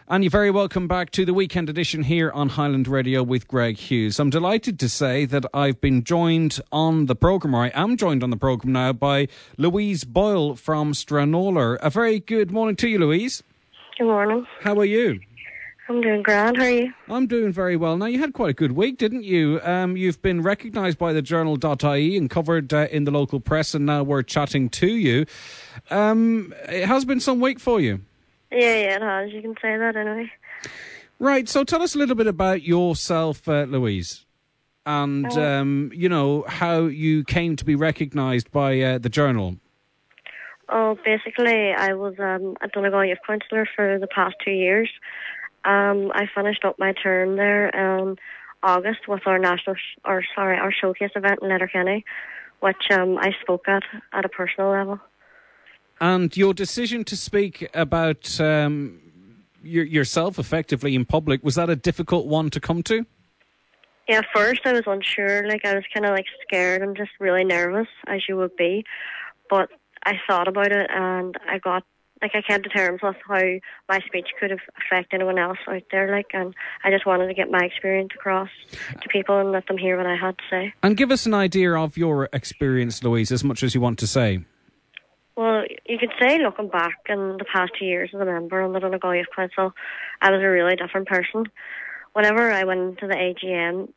And you're very welcome back to the weekend edition here on Highland Radio with Greg Hughes. I'm delighted to say that I've been joined on the programme, or I am joined on the programme now, by Louise Boyle from Stranraer. A very good morning to you, Louise. Good morning. How are you? I'm doing grand. How are you? I'm doing very well. Now, you had quite a good week, didn't you? You've been recognised by the journal.ie and covered in the local press, and now we're chatting to you. It has been some week for you. Yeah, it has. You can say that anyway. Right, so tell us a little bit about yourself, Louise, and, how you came to be recognised by the Journal. Oh, basically, I was a Donegal Youth Counsellor for the past 2 years. I finished up my term there in August with our our showcase event in Letterkenny, which I spoke at a personal level. And your decision to speak about yourself effectively in public, was that a difficult one to come to? Yeah, at first I was unsure. I was kind of scared and just really nervous, as you would be. But I thought about it, and I came to terms with how my speech could affect anyone else out there, and I just wanted to get my experience across to people and let them hear what I had to say. And give us an idea of your experience, Louise, as much as you want to say. Well, you could say, looking back in the past 2 years as a member on the Donegal Youth Council, I was a really different person. Whenever I went into the AGM,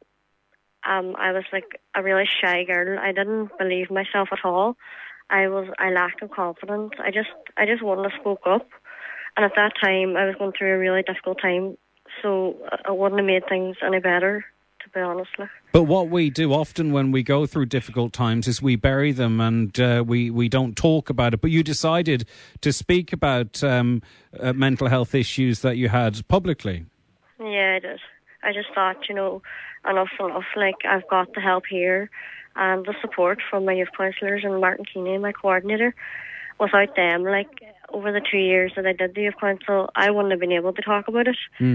I was a really shy girl. I didn't believe myself at all. I lacked in confidence. I just wouldn't have spoke up. And at that time, I was going through a really difficult time, so it wouldn't have made things any better, to be honest. But what we do often when we go through difficult times is we bury them and we don't talk about it. But you decided to speak about mental health issues that you had publicly. Yeah, I did. I just thought, enough's enough. I've got the help here and the support from my youth counsellors and Martin Keeney, my coordinator. Without them, over the 2 years that I did the youth council, I wouldn't have been able to talk about it.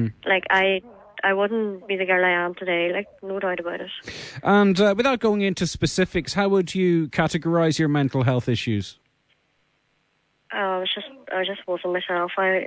I wouldn't be the girl I am today, no doubt about it. And without going into specifics, how would you categorise your mental health issues? I just wasn't myself. I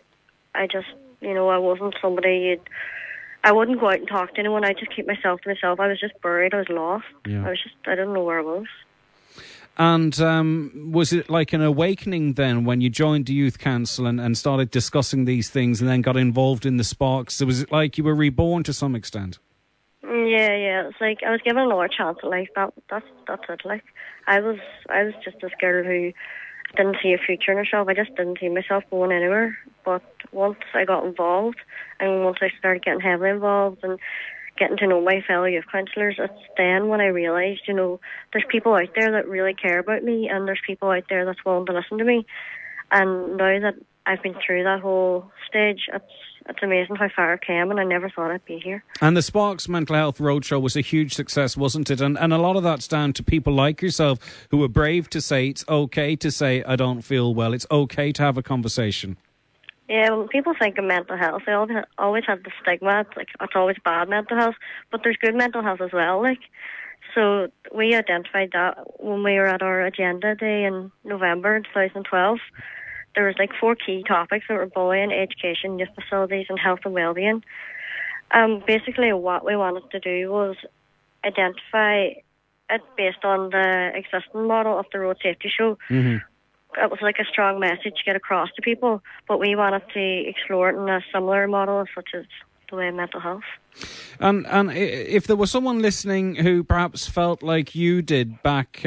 wasn't somebody I wouldn't go out and talk to anyone. I'd just keep myself to myself. I was just buried. I was lost. Yeah. I didn't know where I was. And was it like an awakening then when you joined the Youth Council and started discussing these things and then got involved in the Sparks? Was it like you were reborn to some extent? Yeah. It's I was given another chance at life. That's it. I was just this girl who didn't see a future in herself. I just didn't see myself going anywhere. But once I got involved, and once I started getting heavily involved and getting to know my fellow youth counsellors, it's then when I realised, there's people out there that really care about me, and there's people out there that's willing to listen to me. And now that I've been through that whole stage, it's amazing how far I came, and I never thought I'd be here. And the Sparks Mental Health Roadshow was a huge success, wasn't it? And a lot of that's down to people like yourself who are brave to say it's okay to say, I don't feel well. It's okay to have a conversation. Yeah, when people think of mental health, they always have the stigma. It's always bad mental health, but there's good mental health as well. So we identified that when we were at our agenda day in November 2012. There was 4 key topics that were bullying, education, youth facilities, and health and well-being. Basically, what we wanted to do was identify it based on the existing model of the road safety show. Mm-hmm. It was a strong message to get across to people, but we wanted to explore it in a similar model, such as the way of mental health. And if there was someone listening who perhaps felt like you did back,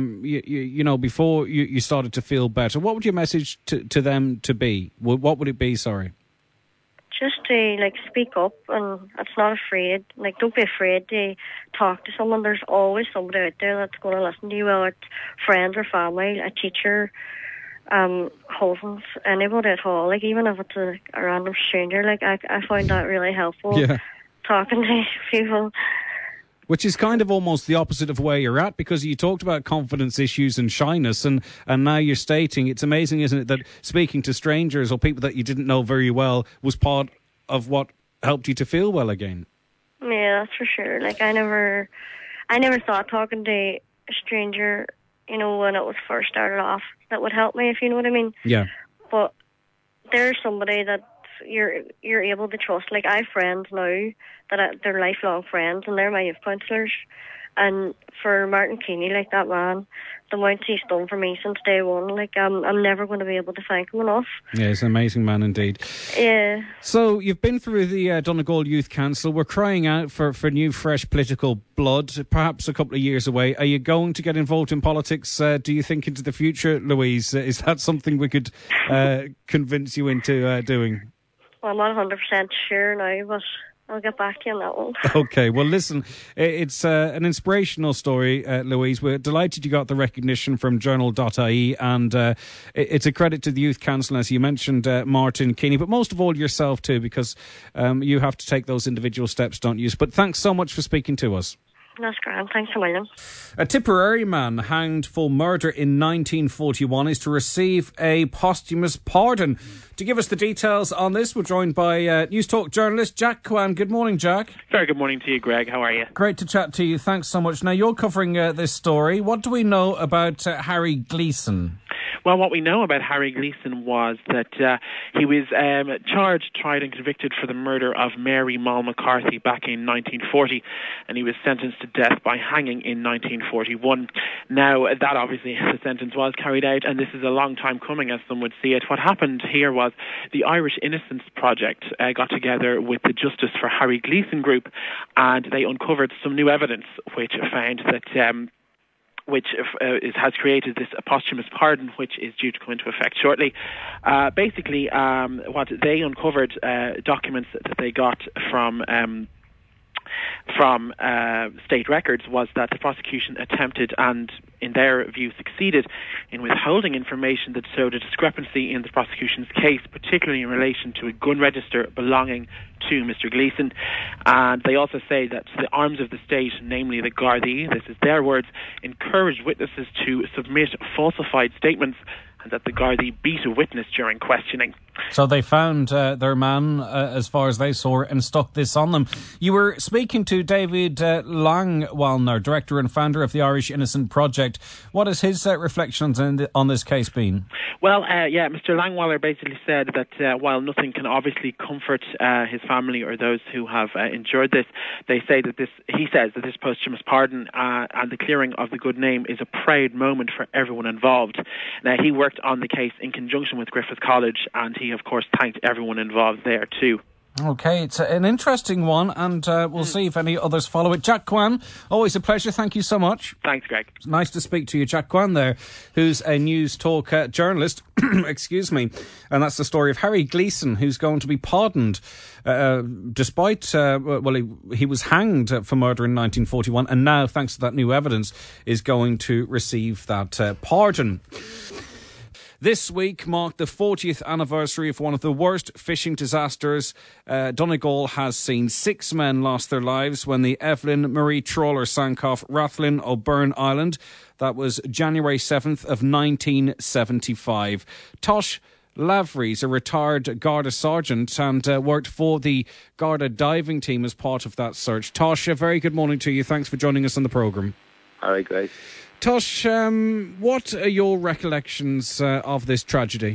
before you started to feel better, what would your message to them to be? What would it be? Sorry. Just to speak up, and it's not afraid. Don't be afraid to talk to someone. There's always somebody out there that's going to listen to you, whether it's friends or family, a teacher, cousins, anybody at all. Even if it's a random stranger, I find that really helpful. Yeah. Talking to people. Which is kind of almost the opposite of where you're at, because you talked about confidence issues and shyness, and now you're stating, it's amazing, isn't it, that speaking to strangers or people that you didn't know very well was part of what helped you to feel well again. Yeah, that's for sure. I never thought talking to a stranger, when it was first started off, that would help me, if you know what I mean. Yeah. But there's somebody that you're able to trust. Like, I have friends now they're lifelong friends, and they're my youth counsellors. And for Martin Keeney, like, that man, the amount he's done for me since day one, like, I'm never going to be able to thank him enough. Yeah, he's an amazing man indeed. Yeah. So you've been through the Donegal Youth Council. We're crying out for new, fresh political blood, perhaps a couple of years away. Are you going to get involved in politics, do you think, into the future, Louise? Is that something we could convince you into doing? Well, I'm not 100% sure now, but I'll get back to you on that one. Okay, well, listen, it's an inspirational story, Louise. We're delighted you got the recognition from Journal.ie, and it's a credit to the Youth Council, as you mentioned, Martin Keeney, but most of all yourself too, because you have to take those individual steps, don't you? But thanks so much for speaking to us. That's grand. Thanks a million. A Tipperary man hanged for murder in 1941 is to receive a posthumous pardon. To give us the details on this, we're joined by News Talk journalist Jack Kwan. Good morning, Jack. Very good morning to you, Greg. How are you? Great to chat to you. Thanks so much. Now, you're covering this story. What do we know about Harry Gleeson? Well, what we know about Harry Gleeson was that he was charged, tried and convicted for the murder of Mary Moll McCarthy back in 1940, and he was sentenced to death by hanging in 1941. Now, that obviously, the sentence was carried out, and this is a long time coming, as some would see it. What happened here was the Irish Innocence Project got together with the Justice for Harry Gleeson group, and they uncovered some new evidence which found that has created this posthumous pardon, which is due to come into effect shortly. Basically, what they uncovered, documents that they got from state records, was that the prosecution attempted and, in their view, succeeded in withholding information that showed a discrepancy in the prosecution's case, particularly in relation to a gun register belonging to Mr. Gleeson. And they also say that the arms of the state, namely the Gardaí, this is their words, encouraged witnesses to submit falsified statements, and that the Gardaí beat a witness during questioning. So they found their man, as far as they saw, and stuck this on them. You were speaking to David Langwallner, director and founder of the Irish Innocent Project. What has his reflections on this case been? Well, Mr. Langwallner basically said that while nothing can obviously comfort his family or those who have endured this, he says that this posthumous pardon and the clearing of the good name is a proud moment for everyone involved. Now, he worked on the case in conjunction with Griffith College, and he, of course, thanked everyone involved there too. Okay, it's an interesting one, and we'll see if any others follow it. Jack Kwan, always a pleasure. Thank you so much. Thanks, Greg. It's nice to speak to you. Jack Kwan there, who's a News Talk journalist, excuse me, and that's the story of Harry Gleeson, who's going to be pardoned despite, he was hanged for murder in 1941, and now, thanks to that new evidence, is going to receive that pardon. This week marked the 40th anniversary of one of the worst fishing disasters Donegal has seen. 6 men lost their lives when the Evelyn Marie trawler sank off Rathlin O'Byrne Island. That was January 7th of 1975. Tosh Lavery is a retired Garda sergeant and worked for the Garda diving team as part of that search. Tosh, a very good morning to you. Thanks for joining us on the programme. All right, guys. Tosh, what are your recollections of this tragedy?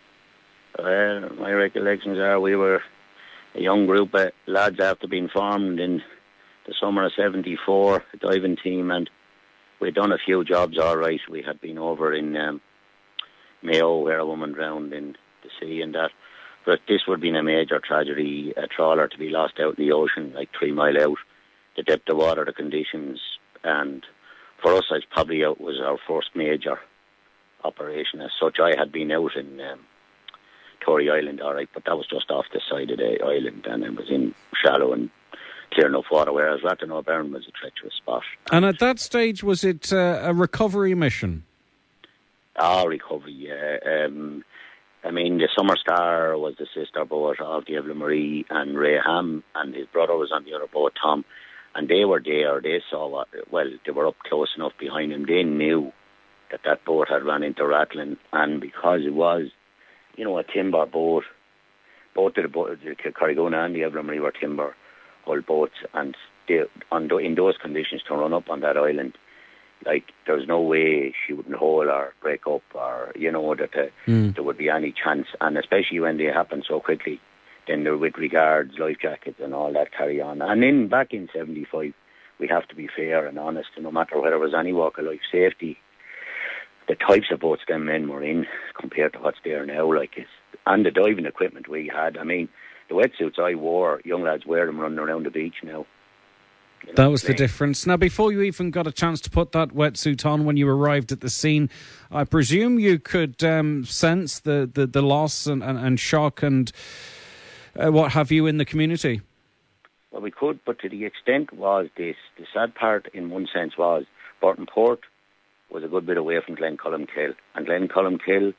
My recollections are we were a young group of lads after being formed in the summer of 74, a diving team, and we'd done a few jobs all right. We had been over in Mayo, where a woman drowned in the sea and that. But this would have been a major tragedy, a trawler to be lost out in the ocean, like 3 mile out, the depth of water, the conditions, and for us, it was our first major operation. As such, I had been out in Tory Island, all right, but that was just off the side of the island, and it was in shallow and clear enough water, whereas Rathlin O'Byrne was a treacherous spot. And at that stage, was it a recovery mission? Recovery, yeah. The Summer Star was the sister boat of the Evelyn Marie, and Ray Ham and his brother was on the other boat, Tom. And they were there, they saw they were up close enough behind him. They knew that boat had run into Rathlin, and because it was, a timber boat, both of the Carrigona and the Evelyn Marie were timber hull boats, and in those conditions to run up on that island, there's no way she wouldn't hole or break up, or, that there would be any chance, and especially when they happen so quickly. then there with regards, life jackets and all that carry on. And then back in 75, we have to be fair and honest, no matter whether it was any walk of life, safety, the types of boats them men were in compared to what's there now, and the diving equipment we had. I mean, the wetsuits I wore, young lads wear them running around the beach now. That was the difference. Now, before you even got a chance to put that wetsuit on when you arrived at the scene, I presume you could sense the loss and shock and what have you in the community? Well, we could, but to the extent was this. The sad part, in one sense, was Burton Port was a good bit away from Glencullen-Kill, and Glencullen-Kill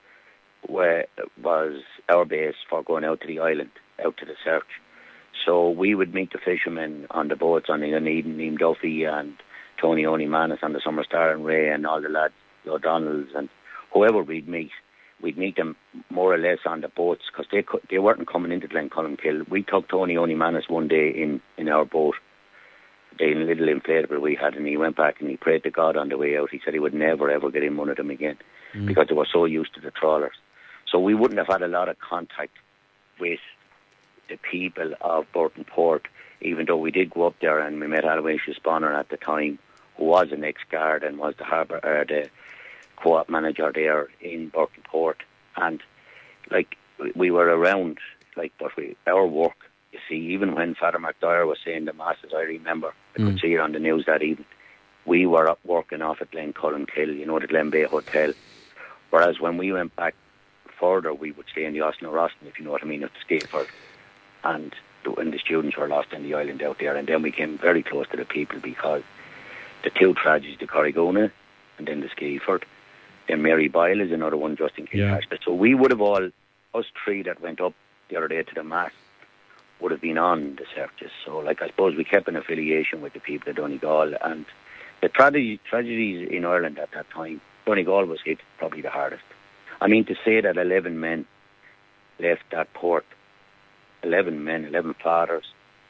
was our base for going out to the island, out to the search. So we would meet the fishermen on the boats, on the Eden, Liam Duffy and Tony O'Neill-Manis on the Summer Star and Ray and all the lads, the O'Donnells and whoever we'd meet them more or less on the boats because they weren't coming into Glencullen-Kill. We took Tony O'Neill-Manis one day in our boat, the little inflatable we had, and he went back and he prayed to God on the way out. He said he would never ever get in one of them again because they were so used to the trawlers. So we wouldn't have had a lot of contact with the people of Burton Port, even though we did go up there and we met Aloysius Bonner at the time, who was an ex-guard and was the harbour the co-op manager there in Burton Port. And we were around, but our work, you see, even when Father McDyer was saying the masses, I remember, I could see it on the news that evening, we were up working off at Glencullen-Kill, the Glen Bay Hotel. Whereas when we went back further, we would stay in the Austin O'Roston, if you know what I mean, at the Skateford. And when the students were lost on the island out there, and then we came very close to the people because the two tragedies, the Corrigoona and then the Skateford, then Mary Boyle is another one just in case. Yeah. So we would have all, us three that went up the other day to the Mass, would have been on the searches. So I suppose we kept an affiliation with the people of Donegal, and the tragedies in Ireland at that time, Donegal was hit probably the hardest. I mean, to say that 11 men left that port, 11 men, 11 fathers,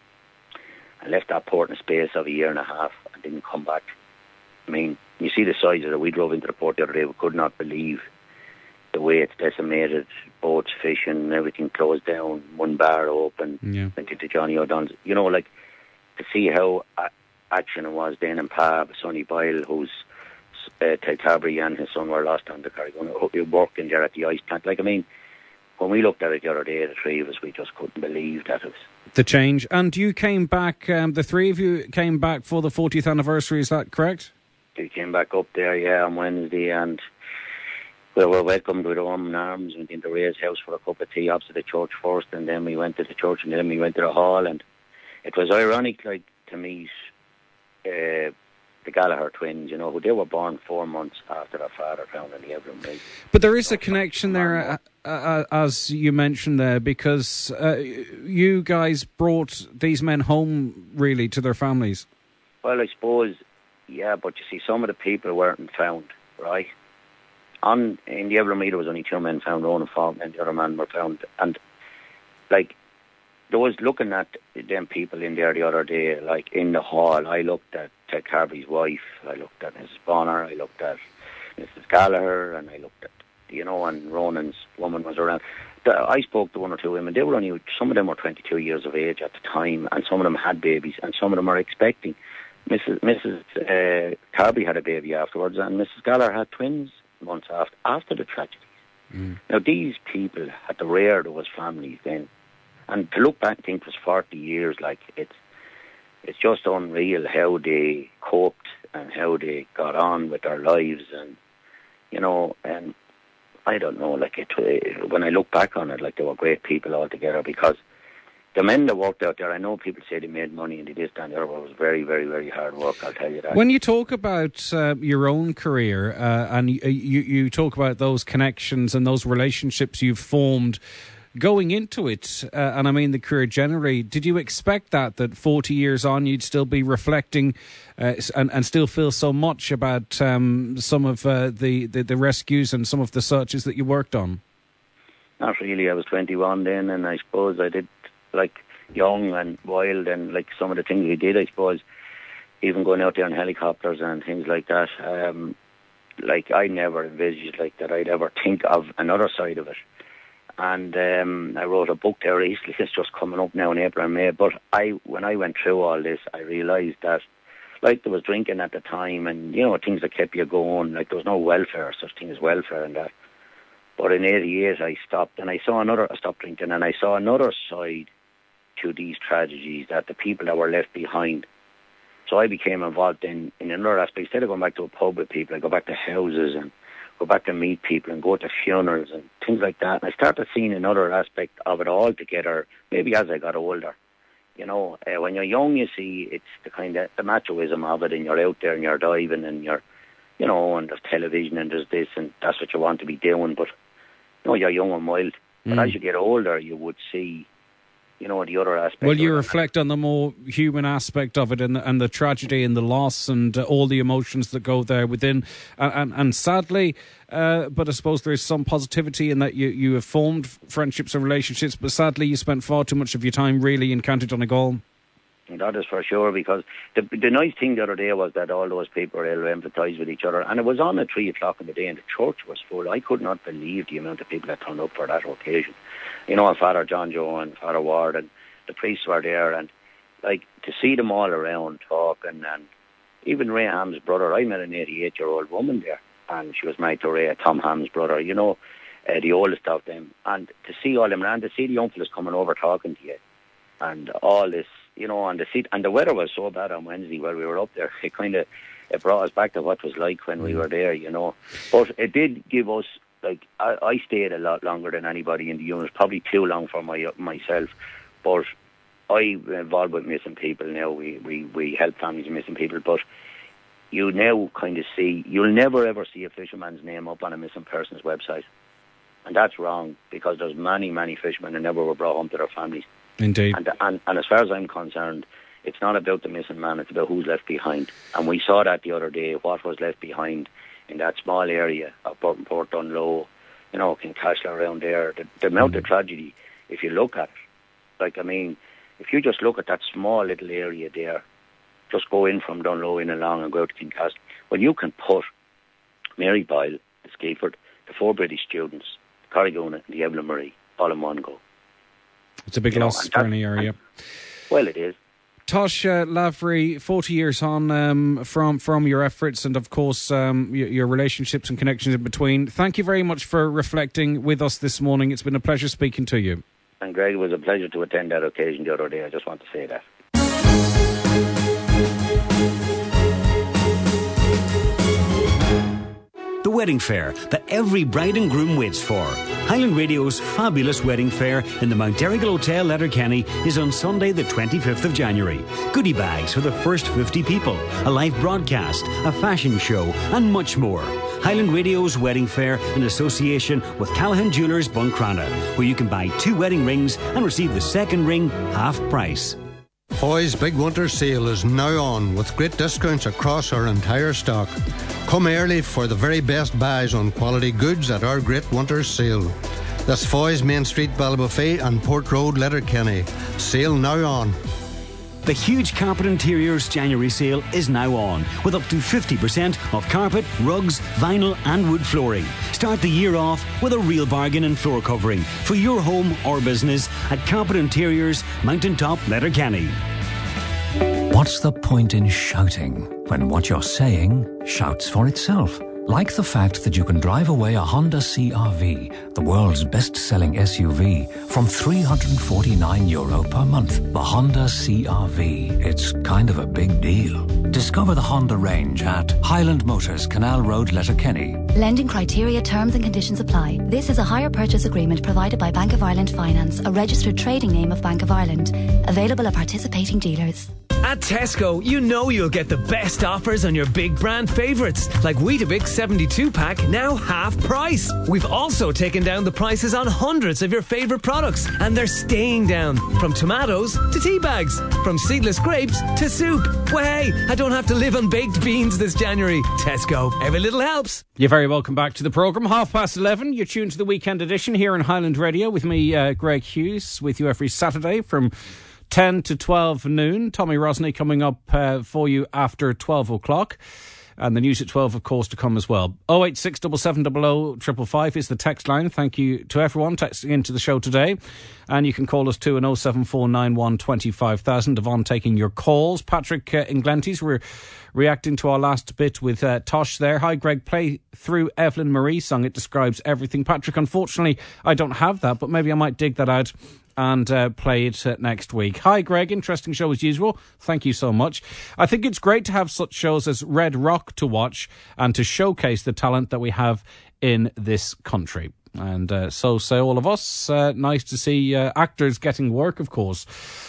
and left that port in a space of a year and a half and didn't come back. I mean, you see the size of it. We drove into the port the other day. We could not believe the way it's decimated. Boats, fishing, everything closed down. One bar open. Yeah. Went into Johnny O'Donnell's. To see how action it was then in Pa, Sonny Boyle, who's Ted Carberry and his son were lost on the Carrigoona, working there at the ice plant. When we looked at it the other day, the three of us, we just couldn't believe that it was the change. And you came back, the three of you came back for the 40th anniversary, is that correct? We came back up there, yeah, on Wednesday, and we were welcomed with open arms. Went into Ray's house for a cup of tea opposite the church first, and then we went to the church, and then we went to the hall. And it was ironic, to meet the Gallagher twins, who they were born 4 months after their father found in the Evlyn Lake. But there is a connection there, as you mentioned there, because you guys brought these men home, really, to their families. Well, I suppose, yeah, but you see, some of the people weren't found, right? In the Evlyn Lake, there was only 2 men found, Ronan Faulkner and the other man were found. And, there was looking at them people in there the other day, in the hall. I looked at Ted Carberry's wife, I looked at Mrs. Bonner, I looked at Mrs. Gallagher, and I looked at, and Ronan's woman was around. I spoke to 1 or 2 women. They were some of them were 22 years of age at the time, and some of them had babies, and some of them are expecting. Mrs. Carberry had a baby afterwards, and Mrs. Gallagher had twins months after the tragedy. Now, these people had to rear those families then. And to look back and think it was 40 years, it's just unreal how they coped and how they got on with their lives. And, and I don't know, when I look back on it, they were great people altogether, because the men that worked out there, I know people say they made money and they did stand there, but it was very, very, very hard work, I'll tell you that. When you talk about your own career and you talk about those connections and those relationships you've formed going into it, and I mean the career generally, did you expect that 40 years on you'd still be reflecting and still feel so much about some of the rescues and some of the searches that you worked on? Not really. I was 21 then, and I suppose I did, young and wild, and some of the things we did, I suppose, even going out there in helicopters and things like that, I never envisaged that I'd ever think of another side of it. And I wrote a book there recently. It's just coming up now in April and May. But when I went through all this, I realised that, like, there was drinking at the time and, you know, things that kept you going. Like, there was no welfare, such thing as welfare and that. But in 88, I stopped, and I stopped drinking, and I saw another side to these tragedies, that the people that were left behind. So I became involved in another aspect. Instead of going back to a pub with people, I go back to houses and go back to meet people and go to funerals and things like that. And I started seeing another aspect of it all together, maybe as I got older. You know, when you're young, you see it's the kind of the machoism of it, and you're out there and you're diving and you're, you know, and there's television and there's this and that's what you want to be doing. But, you know, you're young and wild. But as you get older, you would see, you know, the other aspect. Well, you reflect on the more human aspect of it, and the tragedy and the loss and all the emotions that go there within. And sadly, but I suppose there's some positivity in that you have formed friendships and relationships, but sadly you spent far too much of your time really in County Donegal. That is for sure, because the nice thing the other day was that all those people were able to empathise with each other, and it was on at 3 o'clock in the day and the church was full. I could not believe the amount of people that turned up for that occasion. You know, and Father John Joe and Father Ward and the priests were there, and like to see them all around talking, and even Ray Ham's brother. I met an 88-year-old woman there, and she was married to Ray, Tom Ham's brother, you know, the oldest of them. And to see all them, and to see the young fellas coming over talking to you, and all this, you know, and the weather was so bad on Wednesday while we were up there. It brought us back to what it was like when we were there, you know. But it did give us, like, I stayed a lot longer than anybody in the unit, probably too long for myself. But I'm involved with missing people now. We help families of missing people. But you now kind of see, you'll never ever see a fisherman's name up on a missing person's website. And that's wrong, because there's many, many fishermen who never were brought home to their families. Indeed. And as far as I'm concerned, it's not about the missing man, it's about who's left behind. And we saw that the other day, what was left behind in that small area of Port Dunlow, you know, Kincashla around there. The amount of tragedy, if you look at it, like, I mean, if you just look at that small little area there, just go in from Dunlow in along and go out to Kincashla, well, you can put Mary Boyle, the Skiford, the 4 British students, the Corrigoona and the Evelyn Marie, all in one go. It's a big loss for any area. Well, it is. Tosh Lavery, 40 years on from your efforts and, of course, your relationships and connections in between. Thank you very much for reflecting with us this morning. It's been a pleasure speaking to you. And Greg, it was a pleasure to attend that occasion the other day. I just want to say that. The wedding fair that every bride and groom waits for. Highland Radio's fabulous wedding fair in the Mount Derrigal Hotel, Letterkenny, is on Sunday the 25th of January. Goodie bags for the first 50 people, a live broadcast, a fashion show and much more. Highland Radio's wedding fair in association with Callahan Jewellers Buncrana, where you can buy 2 wedding rings and receive the second ring half price. Foy's Big Winter Sale is now on with great discounts across our entire stock. Come early for the very best buys on quality goods at our great winter sale. That's Foy's Main Street, Ballybofey and Port Road, Letterkenny. Sale now on. The huge Carpet Interiors January sale is now on, with up to 50% off carpet, rugs, vinyl and wood flooring. Start the year off with a real bargain in floor covering for your home or business at Carpet Interiors, Mountain Top, Letterkenny. What's the point in shouting when what you're saying shouts for itself? Like the fact that you can drive away a Honda CR-V, the world's best-selling SUV, from €349 per month. The Honda CR-V. It's kind of a big deal. Discover the Honda range at Highland Motors, Canal Road, Letterkenny. Lending criteria, terms and conditions apply. This is a hire purchase agreement provided by Bank of Ireland Finance, a registered trading name of Bank of Ireland. Available at participating dealers. At Tesco, you know you'll get the best offers on your big brand favourites, like Weetabix 72-pack, now half price. We've also taken down the prices on hundreds of your favourite products, and they're staying down. From tomatoes to tea bags, from seedless grapes to soup. Well, hey, I don't have to live on baked beans this January. Tesco, every little helps. You're very welcome back to the programme. 11:30, you're tuned to the weekend edition here on Highland Radio with me, Greg Hughes, with you every Saturday from 10 to 12 noon. Tommy Rosney coming up for you after 12 o'clock. And the news at 12, of course, to come as well. 0867700 is the text line. Thank you to everyone texting into the show today. And you can call us too on 07491 25000. Yvonne taking your calls. Patrick in Glenties, we're reacting to our last bit with Tosh there. Hi, Greg, play through Evelyn Marie's song. It describes everything. Patrick, unfortunately, I don't have that, but maybe I might dig that out and play it next week. Hi, Greg. Interesting show as usual. Thank you so much. I think it's great to have such shows as Red Rock to watch and to showcase the talent that we have in this country. And so say all of us. Nice to see actors getting work, of course.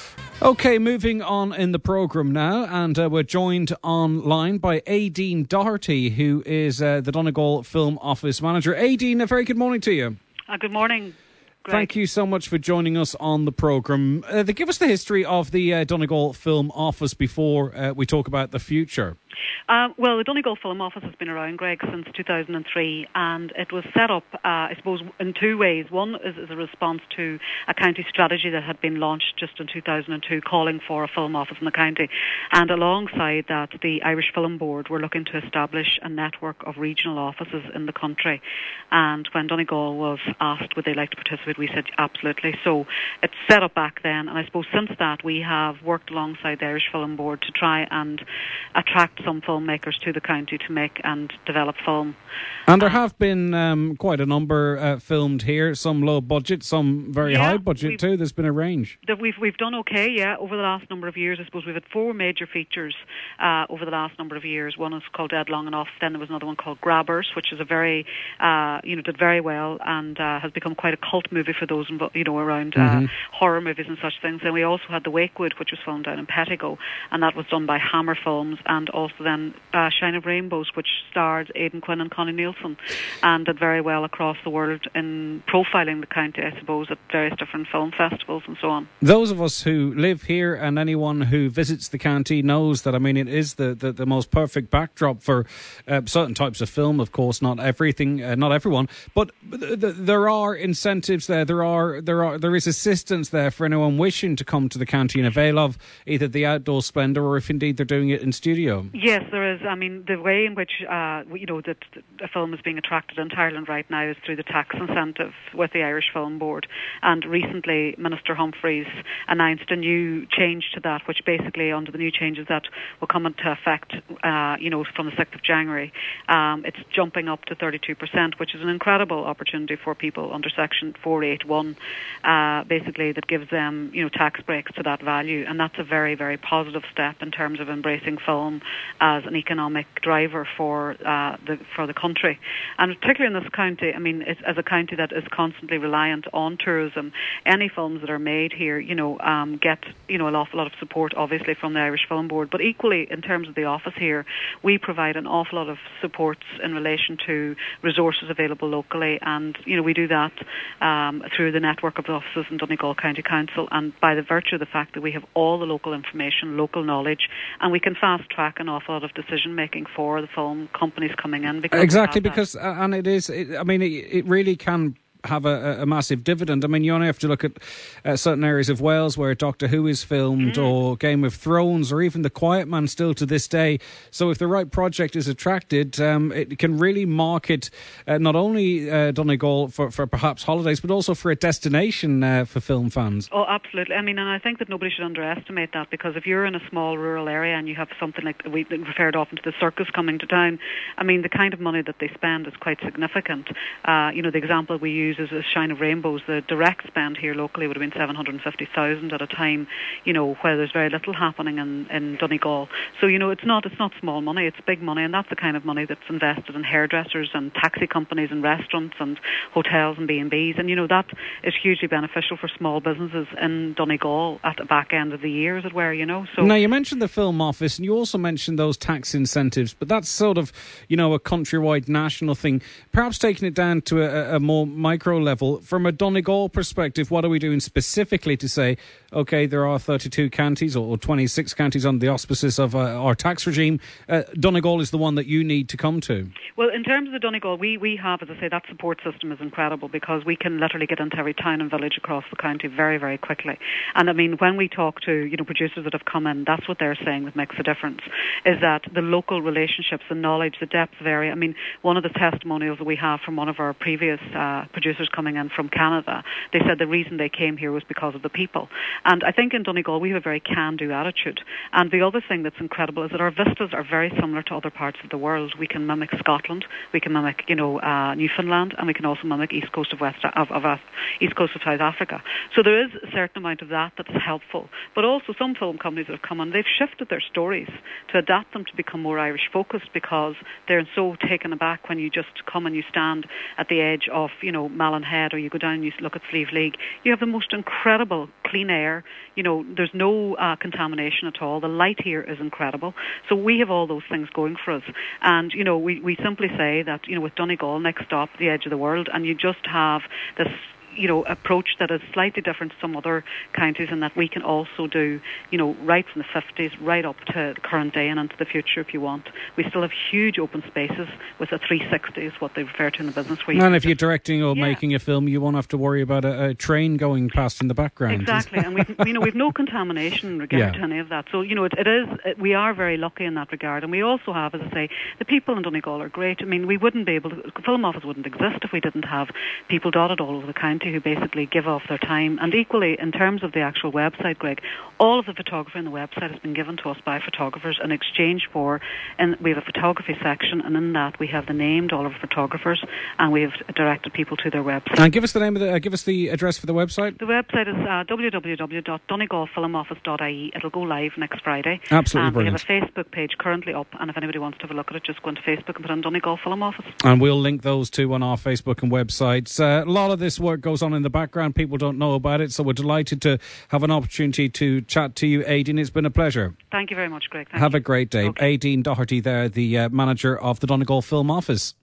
OK, moving on in the programme now, and we're joined online by Aideen Doherty, who is the Donegal Film Office Manager. Aideen, a very good morning to you. Good morning, Greg. Thank you so much for joining us on the programme. Give us the history of the Donegal Film Office before we talk about the future. Well, the Donegal Film Office has been around, Greg, since 2003, and it was set up, I suppose, in two ways. One is as a response to a county strategy that had been launched just in 2002, calling for a film office in the county. And alongside that, the Irish Film Board were looking to establish a network of regional offices in the country. And when Donegal was asked would they like to participate, we said absolutely. So it's set up back then, and I suppose since that we have worked alongside the Irish Film Board to try and attract some filmmakers to the county to make and develop film. And there have been quite a number filmed here, some low budget, some very high budget too. There's been a range. We've done okay, over the last number of years. I suppose we've had 4 major features over the last number of years. One is called Dead Long Enough. Then there was another one called Grabbers, which is a very, did very well and has become quite a cult movie for those, around horror movies and such things. And we also had The Wakewood, which was filmed down in Pettigo, and that was done by Hammer Films, and also then Shine of Rainbows, which starred Aidan Quinn and Connie Nielsen, and did very well across the world in profiling the county, I suppose, at various different film festivals and so on. Those of us who live here and anyone who visits the county knows that, it is the most perfect backdrop for certain types of film, of course, not everything, not everyone, but there are incentives there. There is assistance there for anyone wishing to come to the county and avail of either the outdoor splendour or if indeed they're doing it in studio. Yes, there is. The way in which that a film is being attracted into Ireland right now is through the tax incentive with the Irish Film Board. And recently, Minister Humphreys announced a new change to that, which basically, under the new changes that will come into effect, from the 6th of January, it's jumping up to 32%, which is an incredible opportunity for people under Section 481, basically, that gives them, tax breaks to that value. And that's a very, very positive step in terms of embracing film as an economic driver for the country, and particularly in this county. It's, as a county that is constantly reliant on tourism, any films that are made here, get an awful lot of support, obviously, from the Irish Film Board. But equally, in terms of the office here, we provide an awful lot of supports in relation to resources available locally, and we do that through the network of offices in Donegal County Council, and by the virtue of the fact that we have all the local information, local knowledge, and we can fast track an awful lot of decision making for the film companies coming in. It really can have a massive dividend. You only have to look at certain areas of Wales where Doctor Who is filmed, or Game of Thrones, or even The Quiet Man still to this day. So if the right project is attracted, it can really market not only Donegal for perhaps holidays, but also for a destination for film fans. Oh, absolutely. And I think that nobody should underestimate that, because if you're in a small rural area and you have something like, we referred often to the circus coming to town, the kind of money that they spend is quite significant. The example we use is a Shine of Rainbows. The direct spend here locally would have been 750,000 at a time, where there's very little happening in Donegal. So, it's not small money, it's big money, and that's the kind of money that's invested in hairdressers and taxi companies and restaurants and hotels and B&Bs. And, that is hugely beneficial for small businesses in Donegal at the back end of the year, as it were, So now, you mentioned the film office, and you also mentioned those tax incentives, but that's sort of, a countrywide national thing. Perhaps taking it down to a more micro micro level, from a Donegal perspective, what are we doing specifically to say, OK, there are 32 counties or 26 counties under the auspices of our tax regime. Donegal is the one that you need to come to. Well, in terms of the Donegal, we have, as I say, that support system is incredible because we can literally get into every town and village across the county very, very quickly. And I mean, when we talk to, producers that have come in, that's what they're saying that makes a difference, is that the local relationships, the knowledge, the depth of area. I mean, one of the testimonials that we have from one of our previous producers coming in from Canada, they said the reason they came here was because of the people. And I think in Donegal we have a very can-do attitude. And the other thing that's incredible is that our vistas are very similar to other parts of the world. We can mimic Scotland, we can mimic, Newfoundland, and we can also mimic east coast of South Africa. So there is a certain amount of that is helpful. But also some film companies that have come on, they've shifted their stories to adapt them to become more Irish focused because they're so taken aback when you just come and you stand at the edge of, Malin Head, or you go down and you look at Slieve League. You have the most incredible clean air. There's no contamination at all. The light here is incredible. So we have all those things going for us. And, we simply say that, with Donegal, next stop, the edge of the world, and you just have this approach that is slightly different to some other counties, and that we can also do, right from the 50s right up to the current day and into the future if you want. We still have huge open spaces with a 360 is what they refer to in the business. And if you're directing or making a film, you won't have to worry about a train going past in the background. Exactly, and we've no contamination in regard to any of that. So, we are very lucky in that regard. And we also have, as I say, the people in Donegal are great. I mean, we wouldn't be able to, the film office wouldn't exist if we didn't have people dotted all over the county who basically give off their time. And equally, in terms of the actual website, Greg, all of the photography on the website has been given to us by photographers in exchange for, and we have a photography section, and in that we have named all of our photographers, and we have directed people to their website. And give us the address for the website. The website is www.donegalfilmoffice.ie. It'll go live next Friday. Absolutely brilliant. We have a Facebook page currently up, and if anybody wants to have a look at it, just go into Facebook and put in Donegal Film Office. And we'll link those two on our Facebook and websites. A lot of this work goes on in the background. People don't know about it, so we're delighted to have an opportunity to chat to you, Aideen. It's been a pleasure. Thank you very much, Greg. Have a great day. Okay. Aideen Doherty there, the manager of the Donegal Film Office.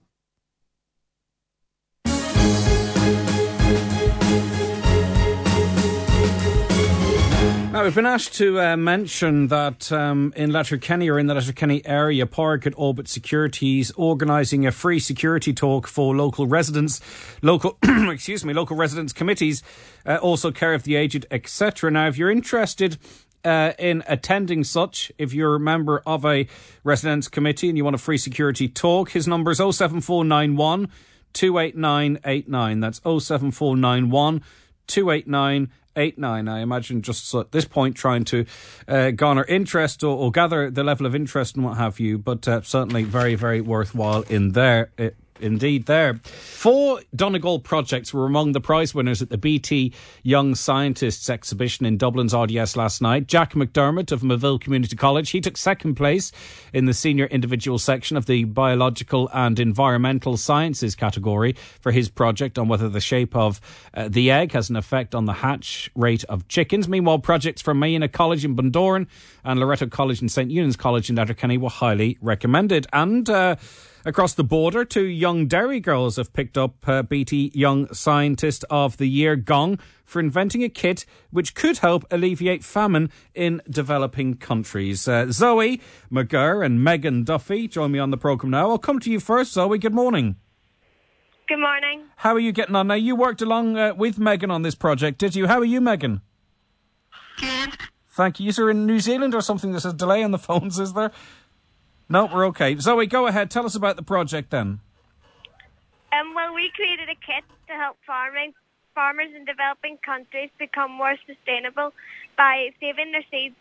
Now, we've been asked to mention that in Letterkenny, or in the Letterkenny area, Paragon Orbit Securities organising a free security talk for local residents, local residents committees, also care of the aged, etc. Now, if you're interested in attending such, if you're a member of a residents committee and you want a free security talk, his number is 07491 28989. That's 07491 28989. I imagine just at this point trying to garner interest or gather the level of interest and what have you, but certainly very, very worthwhile in there. Indeed there. 4 Donegal projects were among the prize winners at the BT Young Scientists exhibition in Dublin's RDS last night. Jack McDermott of Moville Community College, he took second place in the senior individual section of the biological and environmental sciences category for his project on whether the shape of the egg has an effect on the hatch rate of chickens. Meanwhile, projects from Mayina College in Bundoran and Loreto College and St Eunan's College in Letterkenny were highly recommended. And across the border, 2 young Derry girls have picked up BT Young Scientist of the Year gong for inventing a kit which could help alleviate famine in developing countries. Zoe McGurr and Megan Duffy join me on the programme now. I'll come to you first, Zoe. Good morning. Good morning. How are you getting on? Now, you worked along with Megan on this project, did you? How are you, Megan? Good. Thank you. You're in New Zealand or something? There's a delay on the phones, is there? No, we're okay. Zoe, go ahead. Tell us about the project then. Well, we created a kit to help farmers in developing countries become more sustainable by saving their seeds.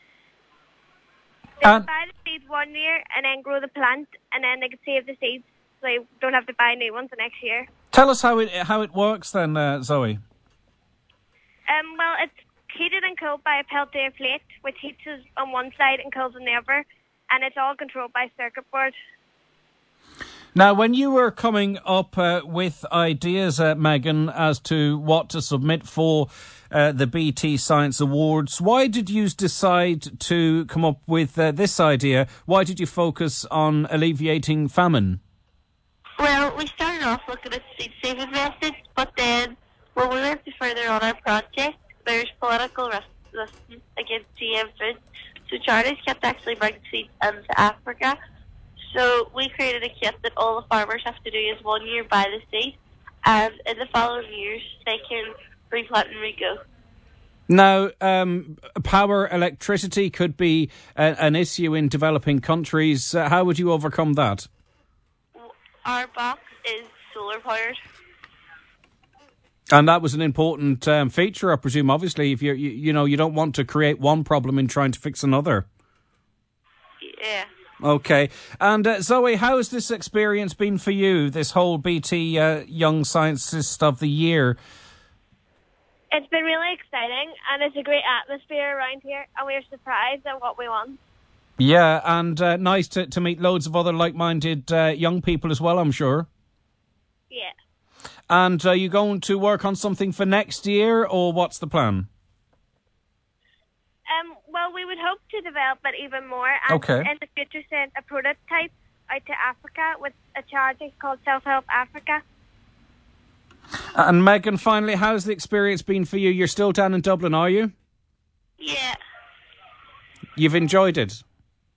They can buy the seeds one year and then grow the plant, and then they can save the seeds so they don't have to buy new ones the next year. Tell us how it works then, Zoe. Well, it's heated and cooled by a Peltier plate, which heats us on one side and cools on the other. And it's all controlled by circuit board. Now, when you were coming up with ideas, Megan, as to what to submit for the BT Science Awards, why did you decide to come up with this idea? Why did you focus on alleviating famine? Well, we started off looking at seed saving methods, but then when we went further on our project, there's political resistance against GM foods, so charities can't actually bring seeds into Africa. So we created a kit that all the farmers have to do is 1 year buy the seed, and in the following years they can replant and re-go. Now, power, electricity could be an issue in developing countries. How would you overcome that? Our box is solar powered. And that was an important feature, I presume. Obviously, if you don't want to create one problem in trying to fix another. Yeah. Okay. And Zoe, how has this experience been for you, this whole BT Young Scientist of the Year? It's been really exciting, and it's a great atmosphere around here, and we're surprised at what we won. Yeah, and nice to meet loads of other like-minded young people as well, I'm sure. Yeah. And are you going to work on something for next year, or what's the plan? Well, we would hope to develop it even more, and in the future send a prototype out to Africa with a charity called Self-Help Africa. And Megan, finally, how's the experience been for you? You're still down in Dublin, are you? Yeah. You've enjoyed it?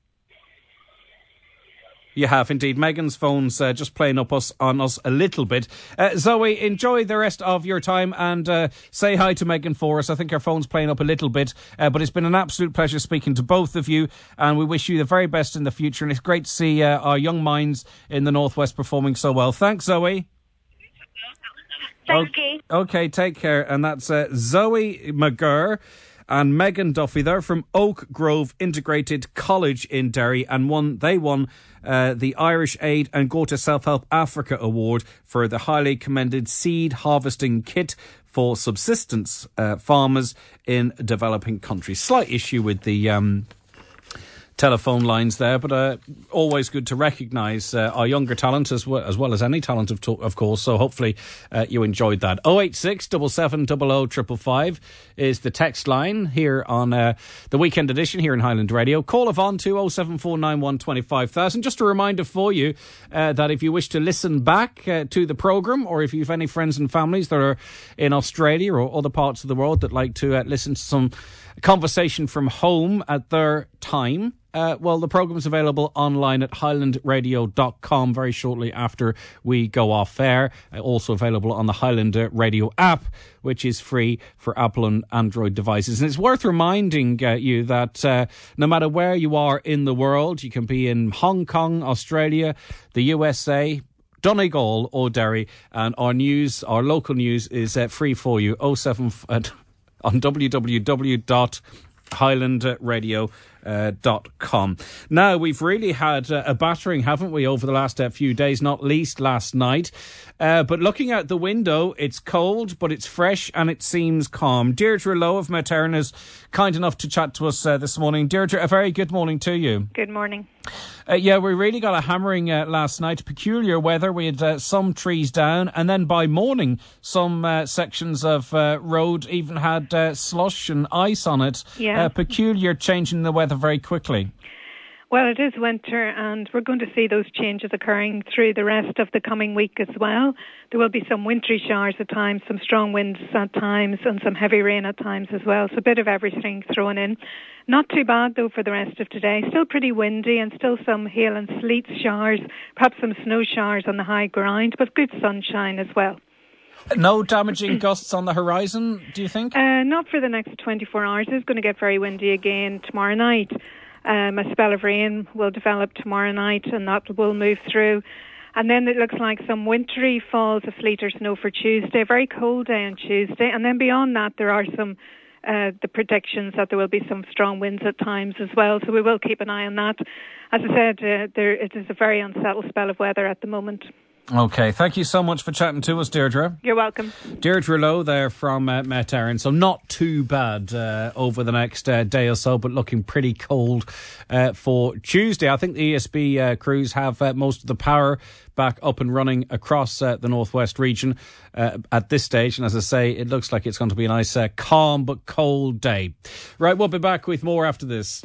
You have indeed. Megan's phone's just playing up on us a little bit. Zoe, enjoy the rest of your time and say hi to Megan for us. I think her phone's playing up a little bit, but it's been an absolute pleasure speaking to both of you, and we wish you the very best in the future. And it's great to see our young minds in the Northwest performing so well. Thanks, Zoe. Thank you. Okay, take care. And that's Zoe McGurr and Megan Duffy. They're from Oak Grove Integrated College in Derry, and they won the Irish Aid and Go to Self-Help Africa Award for the highly commended seed harvesting kit for subsistence farmers in developing countries. Slight issue with the telephone lines there, but always good to recognise our younger talent as well as any talent, of course. So hopefully you enjoyed that. 086 7700 555 is the text line here on the weekend edition here in Highland Radio. Call Yvonne to 07491 25000. Just a reminder for you that if you wish to listen back to the programme, or if you have any friends and families that are in Australia or other parts of the world that like to listen to some conversation from home at their time, well, the programme's available online at highlandradio.com very shortly after we go off air. Also available on the Highland Radio app, which is free for Apple and Android devices. And it's worth reminding you that no matter where you are in the world, you can be in Hong Kong, Australia, the USA, Donegal or Derry, and our local news is free for you. 07 on www.highlandradio.com. Now, we've really had a battering, haven't we, over the last few days, not least last night. But looking out the window, it's cold, but it's fresh and it seems calm. Deirdre Lowe of Metairn is kind enough to chat to us this morning. Deirdre, a very good morning to you. Good morning. Yeah, we really got a hammering last night. Peculiar weather. We had some trees down, and then by morning, some sections of road even had slush and ice on it. Yeah. Peculiar change in the weather very quickly. Well, it is winter, and we're going to see those changes occurring through the rest of the coming week as well. There will be some wintry showers at times, some strong winds at times, and some heavy rain at times as well. So a bit of everything thrown in. Not too bad, though, for the rest of today. Still pretty windy and still some hail and sleet showers, perhaps some snow showers on the high ground, but good sunshine as well. No damaging gusts on the horizon, do you think? Not for the next 24 hours. It's going to get very windy again tomorrow night. A spell of rain will develop tomorrow night, and that will move through. And then it looks like some wintry falls of sleet or snow for Tuesday. A very cold day on Tuesday. And then beyond that, there are some the predictions that there will be some strong winds at times as well. So we will keep an eye on that. As I said, it is a very unsettled spell of weather at the moment. Okay, thank you so much for chatting to us, Deirdre. You're welcome. Deirdre Lowe there from Metairn. So not too bad over the next day or so, but looking pretty cold for Tuesday. I think the ESB crews have most of the power back up and running across the northwest region at this stage. And as I say, it looks like it's going to be a nice, calm but cold day. Right, we'll be back with more after this.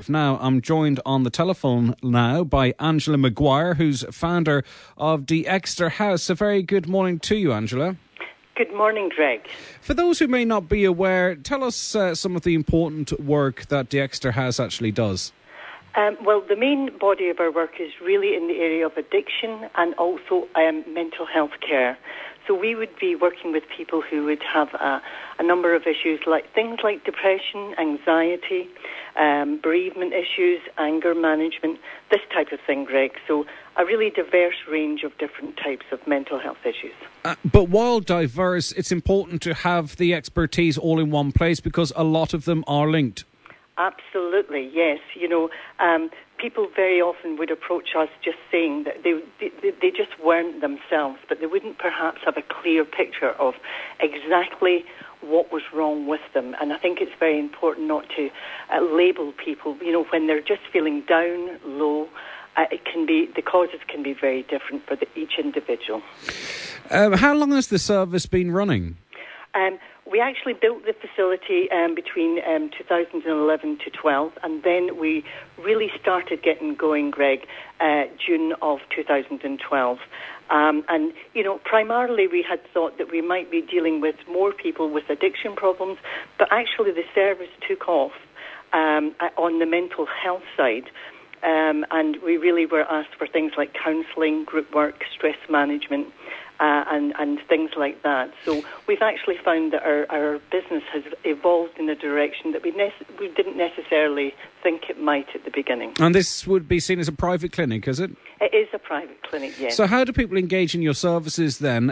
help. Now, I'm joined on the telephone now by Angela Maguire, who's founder of the Exeter House. A very good morning to you, Angela. Good morning, Greg. For those who may not be aware, tell us some of the important work that the Exeter House actually does. Well, the main body of our work is really in the area of addiction and also mental health care. So we would be working with people who would have a number of issues, like things like depression, anxiety, bereavement issues, anger management, this type of thing, Greg. So a really diverse range of different types of mental health issues. But while diverse, it's important to have the expertise all in one place because a lot of them are linked. Absolutely, yes. You know, people very often would approach us just saying that they just weren't themselves, but they wouldn't perhaps have a clear picture of exactly what was wrong with them. And I think it's very important not to label people. You know, when they're just feeling down, low, the causes can be very different for each individual. How long has the service been running? We actually built the facility between 2011 to 12, and then we really started getting going, Greg, June of 2012. And, you know, primarily we had thought that we might be dealing with more people with addiction problems, but actually the service took off on the mental health side. And we really were asked for things like counselling, group work, stress management, and things like that. So we've actually found that our business has evolved in a direction that we didn't necessarily think it might at the beginning. And this would be seen as a private clinic, is it? It is a private clinic, yes. So how do people engage in your services then?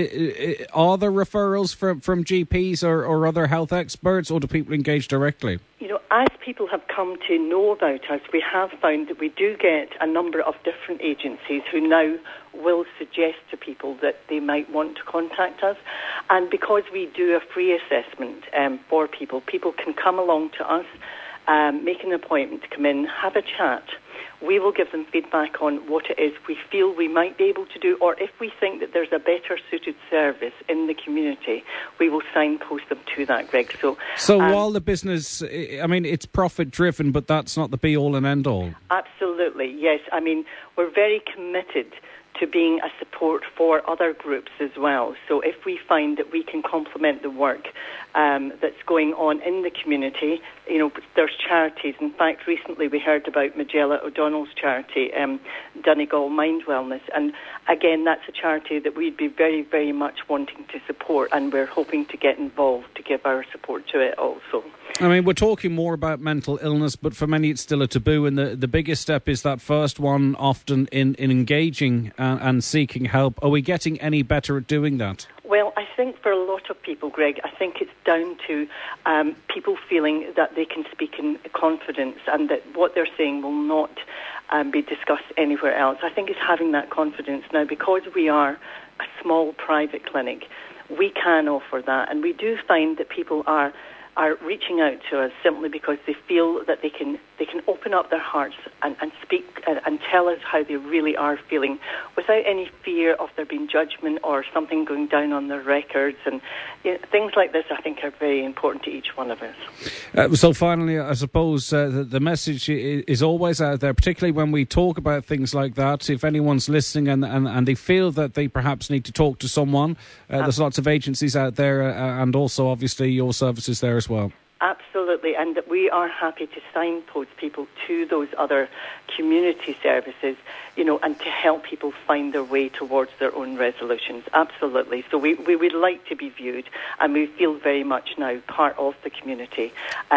Are there referrals from GPs or other health experts, or do people engage directly? You know, as people have come to know about us, we have found that we do get a number of different agencies who now will suggest to people that they might want to contact us. And because we do a free assessment for people, people can come along to us, make an appointment to come in, have a chat. We will give them feedback on what it is we feel we might be able to do, or if we think that there's a better suited service in the community, we will signpost them to that, Greg. So while the business, I mean, it's profit driven, but that's not the be all and end all. Absolutely, yes. I mean, we're very committed to being a support for other groups as well. So if we find that we can complement the work that's going on in the community, you know, there's charities. In fact, recently we heard about Magella O'Donnell's charity, Donegal Mind Wellness. And again, that's a charity that we'd be very, very much wanting to support, and we're hoping to get involved to give our support to it also. I mean, we're talking more about mental illness, but for many it's still a taboo, and the biggest step is that first one, often in engaging and seeking help. Are we getting any better at doing that? Well, I think for a lot of people, Greg, I think it's down to people feeling that they can speak in confidence and that what they're saying will not be discussed anywhere else. I think it's having that confidence now, because we are a small private clinic. We can offer that, and we do find that people are reaching out to us simply because they feel that they can open up their hearts and speak and tell us how they really are feeling without any fear of there being judgment or something going down on their records. And things like this, I think, are very important to each one of us. So finally, I suppose the message is always out there, particularly when we talk about things like that. If anyone's listening and they feel that they perhaps need to talk to someone, there's lots of agencies out there and also obviously your services there as well. Absolutely, and that we are happy to signpost people to those other community services, you know, and to help people find their way towards their own resolutions. Absolutely. So we would like to be viewed, and we feel very much now part of the community.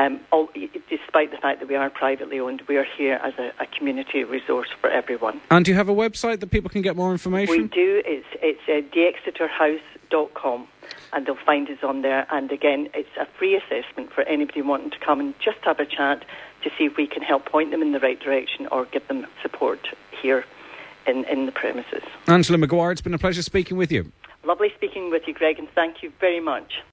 Despite the fact that we are privately owned, we are here as a community resource for everyone. And do you have a website that people can get more information? We do. It's theexeterhouse.com. And they'll find us on there. And again, it's a free assessment for anybody wanting to come and just have a chat to see if we can help point them in the right direction or give them support here in the premises. Angela Maguire, it's been a pleasure speaking with you. Lovely speaking with you, Greg, and thank you very much.